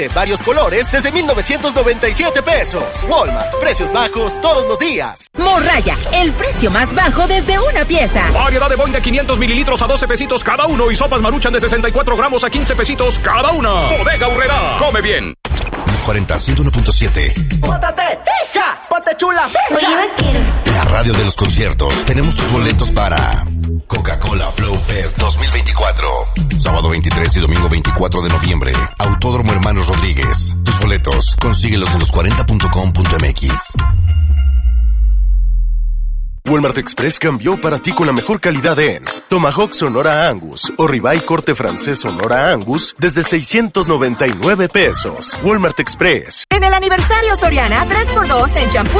De varios colores desde 1,997 pesos. Walmart, precios bajos todos los días. Morraya, el precio más bajo desde una pieza. Variedad de Boing de 500 mililitros a 12 pesitos cada uno y sopas Maruchan de 64 gramos a 15 pesitos cada una. Bodega Aurrerá, come bien. Los 40, 101.7. ¡Pótate, fija! ¡Ponte chula, fija! Oye, vaquero. La radio de los conciertos. Tenemos tus boletos para Coca-Cola Flow Fest 2024. Sábado 23 y domingo 24 de noviembre. Autódromo Hermanos Rodríguez. Tus boletos, consíguelos en los40.com.mx. Walmart Express cambió para ti con la mejor calidad en Tomahawk Sonora Angus o Ribeye Corte Francés Sonora Angus desde 699 pesos. Walmart Express. En el aniversario Soriana, 3x2 en champú